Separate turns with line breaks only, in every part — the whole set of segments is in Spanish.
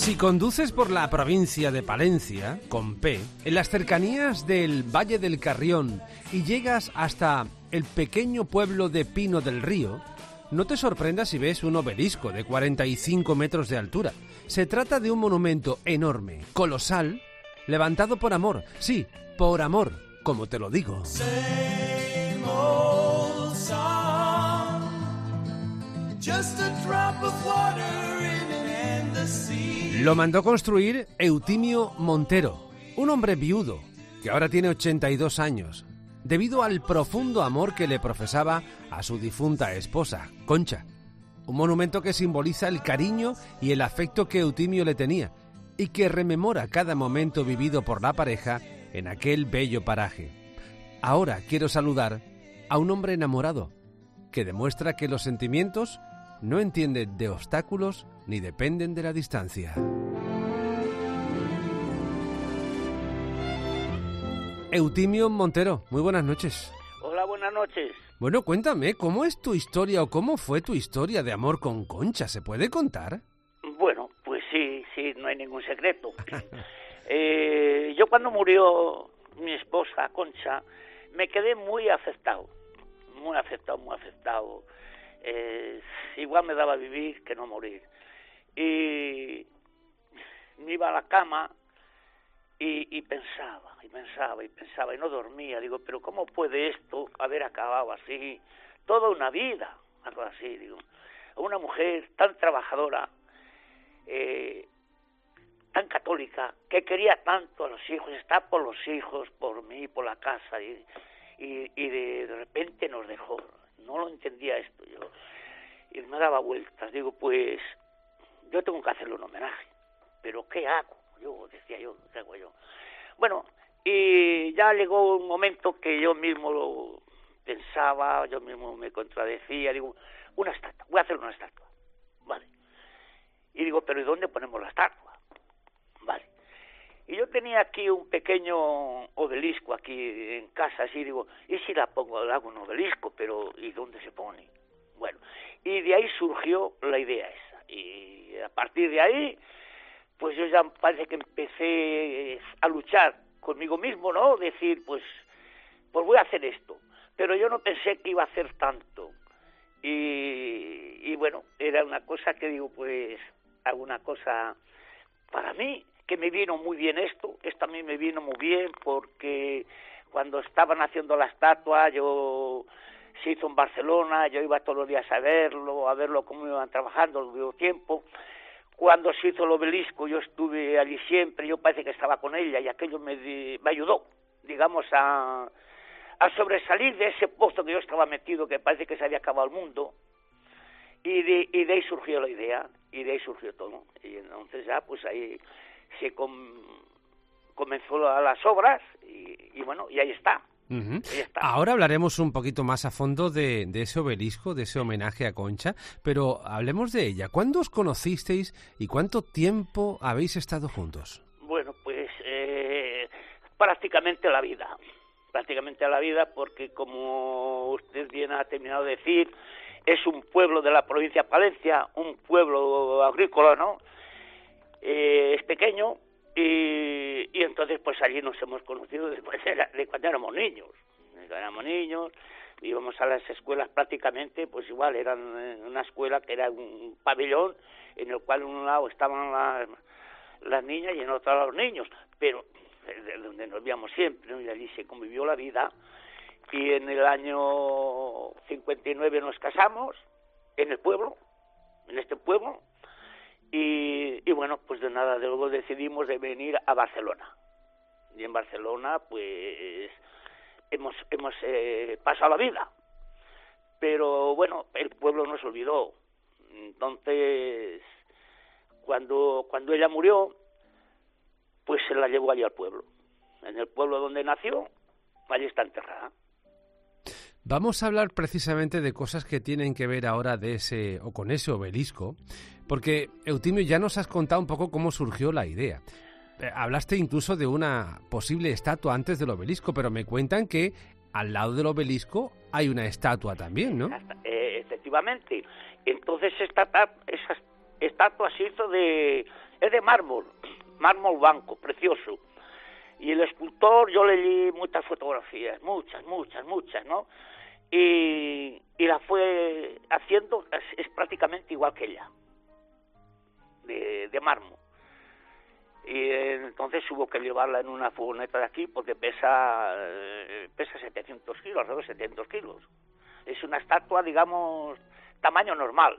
Si conduces por la provincia de Palencia, con P, en las cercanías del Valle del Carrión y llegas hasta el pequeño pueblo de Pino del Río, no te sorprendas si ves un obelisco de 45 metros de altura. Se trata de un monumento enorme, colosal, levantado por amor. Sí, por amor, como te lo digo. Lo mandó construir Eutimio Montero, un hombre viudo que ahora tiene 82 años, debido al profundo amor que le profesaba a su difunta esposa, Concha. Un monumento que simboliza el cariño y el afecto que Eutimio le tenía y que rememora cada momento vivido por la pareja en aquel bello paraje. Ahora quiero saludar a un hombre enamorado que demuestra que los sentimientos no entienden de obstáculos ni dependen de la distancia. Eutimio Montero, muy buenas noches.
Hola, buenas noches.
Bueno, cuéntame, ¿cómo es tu historia o cómo fue tu historia de amor con Concha? ¿Se puede contar?
Bueno, pues sí, no hay ningún secreto. Yo cuando murió mi esposa, Concha, me quedé muy afectado. Igual me daba vivir que no morir. Y me iba a la cama y pensaba y no dormía. Digo, pero ¿cómo puede esto haber acabado así? Toda una vida, algo así, digo. Una mujer tan trabajadora, tan católica, que quería tanto a los hijos, está por los hijos, por mí, por la casa, y de repente nos dejó. No lo entendía esto yo. Y me daba vueltas. Digo, pues yo tengo que hacerle un homenaje. ¿Pero qué hago? Decía yo, ¿qué hago yo? Bueno, y ya llegó un momento que yo mismo lo pensaba, yo mismo me contradecía. Digo, una estatua, voy a hacer una estatua. Vale. Y digo, ¿pero ¿y dónde ponemos la estatua? Vale. Y yo tenía aquí un pequeño obelisco aquí en casa, así, digo, ¿y si la pongo, le hago un obelisco? Pero ¿y dónde se pone? Bueno, y de ahí surgió la idea esa. Y a partir de ahí, pues yo ya parece que empecé a luchar conmigo mismo, ¿no? Decir, pues voy a hacer esto. Pero yo no pensé que iba a hacer tanto. Y bueno, era una cosa que digo, pues, alguna cosa para mí, que me vino muy bien esto a mí me vino muy bien porque cuando estaban haciendo la estatua, se hizo en Barcelona, yo iba todos los días a verlo cómo iban trabajando, digo, tiempo. Cuando se hizo el obelisco, yo estuve allí siempre, yo parece que estaba con ella y aquello me ayudó, digamos, a sobresalir de ese puesto que yo estaba metido, que parece que se había acabado el mundo. Y de ahí surgió la idea, y de ahí surgió todo. Y entonces ya, pues ahí se comenzó las obras, y bueno, y ahí está.
Uh-huh. Ahora hablaremos un poquito más a fondo de ese obelisco, de ese homenaje a Concha, pero hablemos de ella. ¿Cuándo os conocisteis y cuánto tiempo habéis estado juntos?
Bueno, pues prácticamente la vida, porque como usted bien ha terminado de decir, es un pueblo de la provincia de Palencia, un pueblo agrícola, ¿no? Es pequeño. Y entonces pues allí nos hemos conocido después de cuando éramos niños. Íbamos a las escuelas prácticamente, pues igual, eran una escuela que era un pabellón en el cual en un lado estaban las niñas y en otro lado los niños, pero de donde nos veíamos siempre, ¿no? Y allí se convivió la vida. Y en el año 59 nos casamos en el pueblo, en este pueblo. Y bueno, pues de nada, de luego decidimos de venir a Barcelona. Y en Barcelona, pues, hemos pasado la vida. Pero bueno, el pueblo nos olvidó. Entonces, cuando ella murió, pues se la llevó allí al pueblo. En el pueblo donde nació, allí está enterrada.
Vamos a hablar precisamente de cosas que tienen que ver ahora con ese obelisco, porque Eutimio, ya nos has contado un poco cómo surgió la idea. Hablaste incluso de una posible estatua antes del obelisco, pero me cuentan que al lado del obelisco hay una estatua también, ¿no?
Efectivamente. Entonces estatua se hizo es de mármol blanco, precioso. Y el escultor, yo le di muchas fotografías, muchas, ¿no? Y la fue haciendo, es prácticamente igual que ella, de mármol. Y entonces hubo que llevarla en una furgoneta de aquí porque pesa 700 kilos, alrededor de 700 kilos. Es una estatua, digamos, tamaño normal.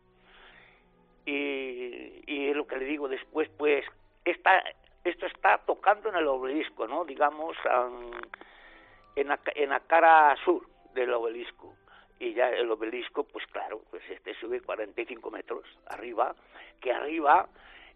Y lo que le digo después, pues, esto está tocando en el obelisco, ¿no? Digamos, en la cara sur del obelisco. Y ya el obelisco, pues claro, pues sube 45 metros arriba, que arriba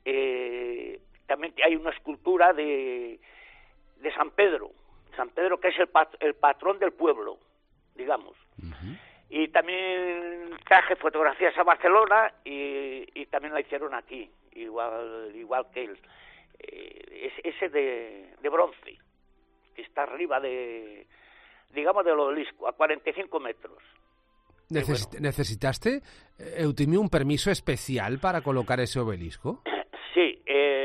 también hay una escultura de San Pedro, que es el patrón del pueblo, digamos. Uh-huh. Y también traje fotografías a Barcelona y también la hicieron aquí, igual que ese de bronce, que está arriba digamos, del obelisco, a 45 metros.
¿Necesitaste, Eutimio, un permiso especial para colocar ese obelisco?
Sí,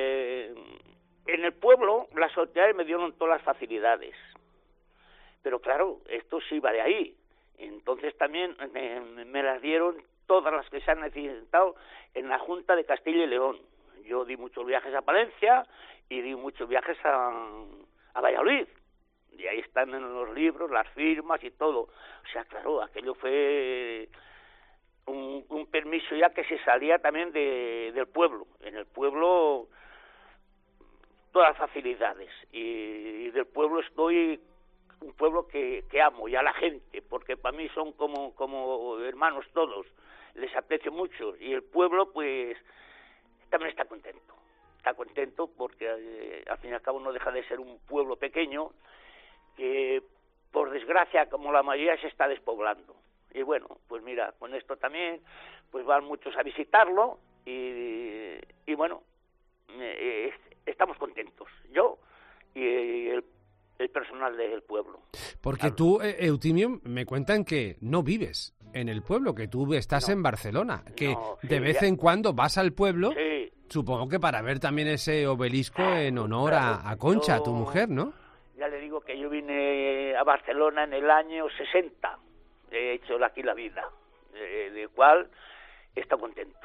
en el pueblo las autoridades me dieron todas las facilidades, pero claro, esto sí iba de ahí. Entonces también me las dieron todas las que se han necesitado en la Junta de Castilla y León. Yo di muchos viajes a Palencia y di muchos viajes a Valladolid. Y ahí están en los libros, las firmas y todo. O sea, claro, aquello fue un permiso ya que se salía también del pueblo. En el pueblo todas las facilidades. Y del pueblo estoy un pueblo que amo, y a la gente, porque para mí son como hermanos todos. Les aprecio mucho. Y el pueblo, pues, también está contento porque al fin y al cabo no deja de ser un pueblo pequeño que por desgracia como la mayoría se está despoblando. Y bueno, pues mira, con esto también pues van muchos a visitarlo y bueno, estamos contentos, yo y el personal del pueblo.
Porque claro. Tú, Eutimio, me cuentan que no vives en el pueblo, que tú estás en Barcelona, que de vez en cuando vas al pueblo, supongo que para ver también ese obelisco en honor a Concha, tu mujer, ¿no?
Ya le digo que yo vine a Barcelona en el año 60, he hecho aquí la vida, de cual estoy contento.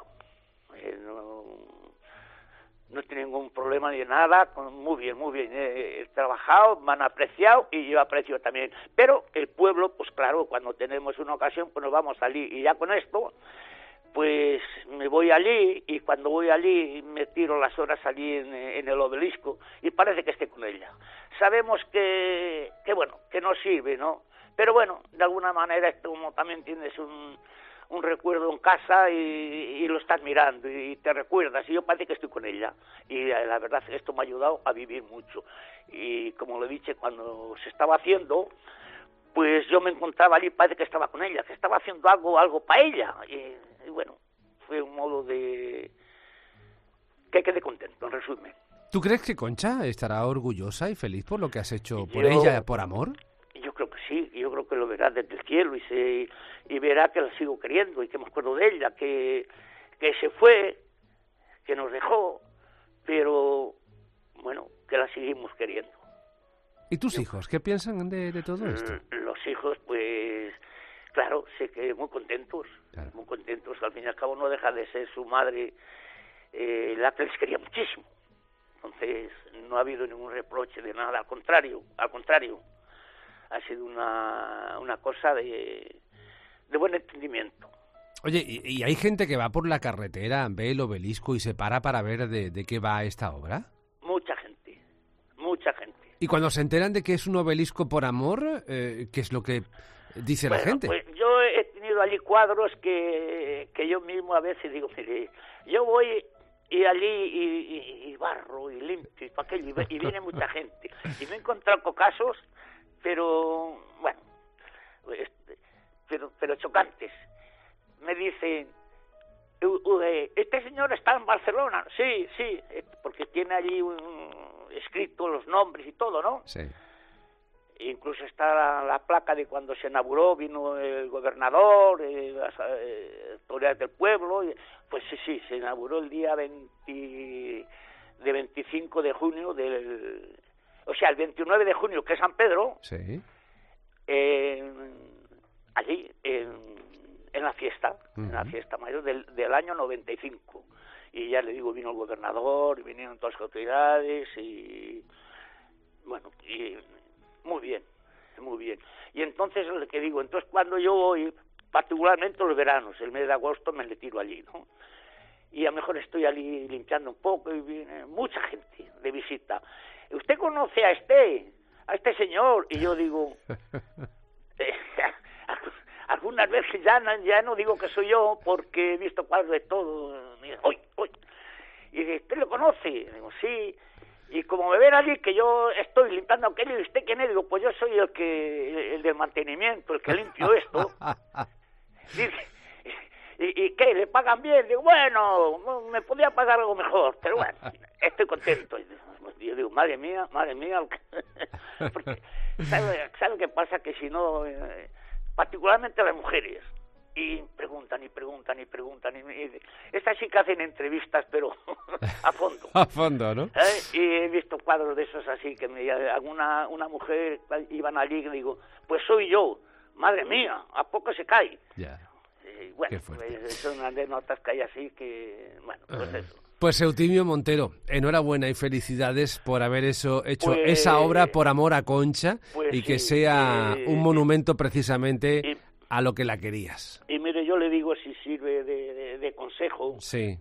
No he tenido ningún problema ni nada, muy bien, he trabajado, me han apreciado y yo aprecio también. Pero el pueblo, pues claro, cuando tenemos una ocasión, pues nos vamos allí y ya con esto, pues me voy allí y cuando voy allí me tiro las horas allí en el obelisco y parece que esté con ella. Sabemos que bueno, que no sirve, ¿no? Pero bueno, de alguna manera esto como también tienes un recuerdo en casa y lo estás mirando y te recuerdas y yo parece que estoy con ella y la verdad es que esto me ha ayudado a vivir mucho y como lo he dicho, cuando se estaba haciendo pues yo me encontraba allí, parece que estaba con ella, que estaba haciendo algo para ella y bueno, fue un modo de que quedé contento, en resumen.
¿Tú crees que Concha estará orgullosa y feliz por lo que has hecho por ella, por amor?
Yo creo que sí, yo creo que lo verá desde el cielo y verá que la sigo queriendo y que me acuerdo de ella, que se fue, que nos dejó, pero bueno, que la seguimos queriendo.
¿Y tus hijos qué piensan de todo esto?
Los hijos, pues, claro, sé que muy contentos, al fin y al cabo no deja de ser su madre la que les quería muchísimo. Entonces, no ha habido ningún reproche de nada, al contrario. Ha sido una cosa de buen entendimiento.
Oye, ¿y hay gente que va por la carretera, ve el obelisco y se para ver de qué va esta obra?
Mucha gente.
¿Y cuando se enteran de que es un obelisco por amor, qué es lo que dice la gente?
Pues yo he tenido allí cuadros que yo mismo a veces digo, mire, yo voy y allí y barro y limpio y para aquello y viene mucha gente. Y me he encontrado con casos, pero bueno, pero chocantes. Me dicen, este señor está en Barcelona. Sí, porque tiene allí escrito los nombres y todo, ¿no?
Sí.
incluso está la placa de cuando se inauguró, vino el gobernador, las autoridades del pueblo, pues sí, se inauguró el día 25 de junio o sea, el 29 de junio, que es San Pedro,
sí,
allí, en la fiesta, en la fiesta mayor del año 95. Y ya le digo, vino el gobernador, vinieron todas las autoridades y, bueno, y muy bien. Y entonces, lo que digo, entonces cuando yo voy, particularmente los veranos, el mes de agosto me le tiro allí, ¿no? Y a lo mejor estoy allí limpiando un poco y viene mucha gente de visita. ¿Usted conoce a este señor? Y yo digo, algunas veces ya no digo que soy yo, porque he visto cuadros de todo. ¡Uy! Y dice, ¿usted lo conoce? Y digo, sí. Y como me ven allí que yo estoy limpiando aquello, ¿y usted quién es? Digo, pues yo soy el del mantenimiento, el que limpio esto. Dice, ¿y qué? ¿Le pagan bien? Digo, bueno, me podía pagar algo mejor, pero bueno, estoy contento. Yo digo, madre mía, porque ¿sabe qué pasa? Que si no, particularmente las mujeres, y preguntan, y estas sí que hacen entrevistas, pero a fondo.
A fondo, ¿no?
Y he visto cuadros de esos así, que una mujer, iban allí, y digo, pues soy yo, madre mía, ¿a poco se cae?
Ya.
Bueno, son anécdotas que hay así que, bueno, pues eso.
Pues Eutimio Montero, enhorabuena y felicidades por haber hecho esa obra por amor a Concha, y que sea un monumento precisamente a lo que la querías.
Y mire, yo le digo, si sirve de consejo,
sí,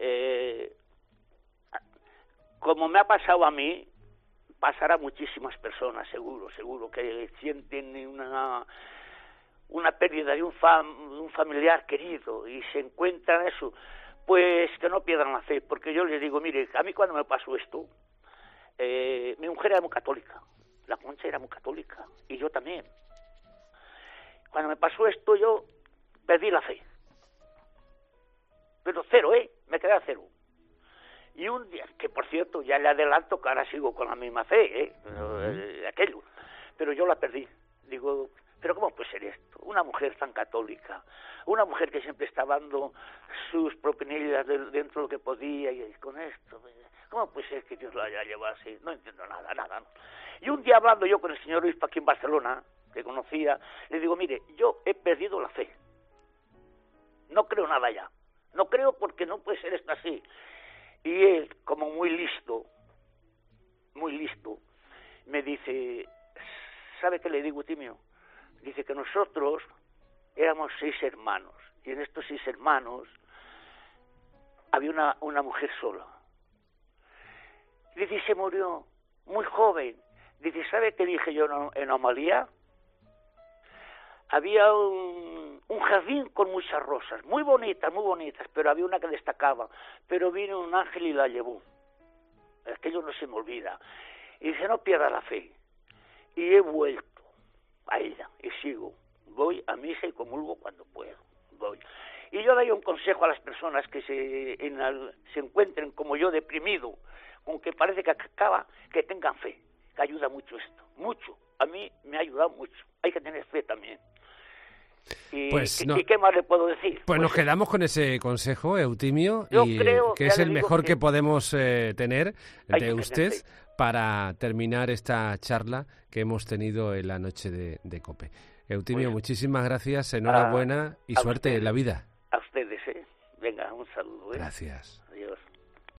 como me ha pasado a mí, pasará a muchísimas personas, seguro, que sienten una pérdida de un familiar querido y se encuentran eso, pues que no pierdan la fe, porque yo les digo, mire, a mí cuando me pasó esto, mi mujer era muy católica, la Concha era muy católica, y yo también. Cuando me pasó esto, yo perdí la fe, pero cero, me quedé a cero. Y un día, que por cierto, ya le adelanto que ahora sigo con la misma fe, aquello, pero yo la perdí. Digo, ¿pero cómo puede ser esto? Una mujer tan católica, una mujer que siempre estaba dando sus propinillas dentro de lo que podía, y con esto, ¿cómo puede ser que Dios la haya llevado así? No entiendo nada, ¿no? Y un día, hablando yo con el señor Obispo aquí en Barcelona, que conocía, le digo, mire, yo he perdido la fe, no creo nada ya, no creo porque no puede ser esto así. Y él, como muy listo, me dice, ¿sabe qué le digo, Eutimio? Dice que nosotros éramos 6 hermanos, y en estos 6 hermanos había una mujer sola. Dice, y se murió muy joven. Dice, ¿sabe qué dije yo en Amalía? Había un jardín con muchas rosas, muy bonitas, pero había una que destacaba, pero vino un ángel y la llevó. Aquello no se me olvida. Y dice, no pierda la fe. Y he vuelto a ella, y sigo. Voy a misa y comulgo cuando puedo. Voy. Y yo doy un consejo a las personas que se encuentren como yo, deprimido, con que parece que acaba, que tengan fe, que ayuda mucho esto, mucho. A mí me ha ayudado mucho. Hay que tener fe también. ¿Y qué más le puedo decir?
Pues nos quedamos con ese consejo, Eutimio, y creo que es el mejor que podemos tener de usted para terminar esta charla que hemos tenido en la noche de COPE. Eutimio, muchísimas gracias, enhorabuena y suerte en la vida.
A ustedes, Venga, un saludo.
Gracias.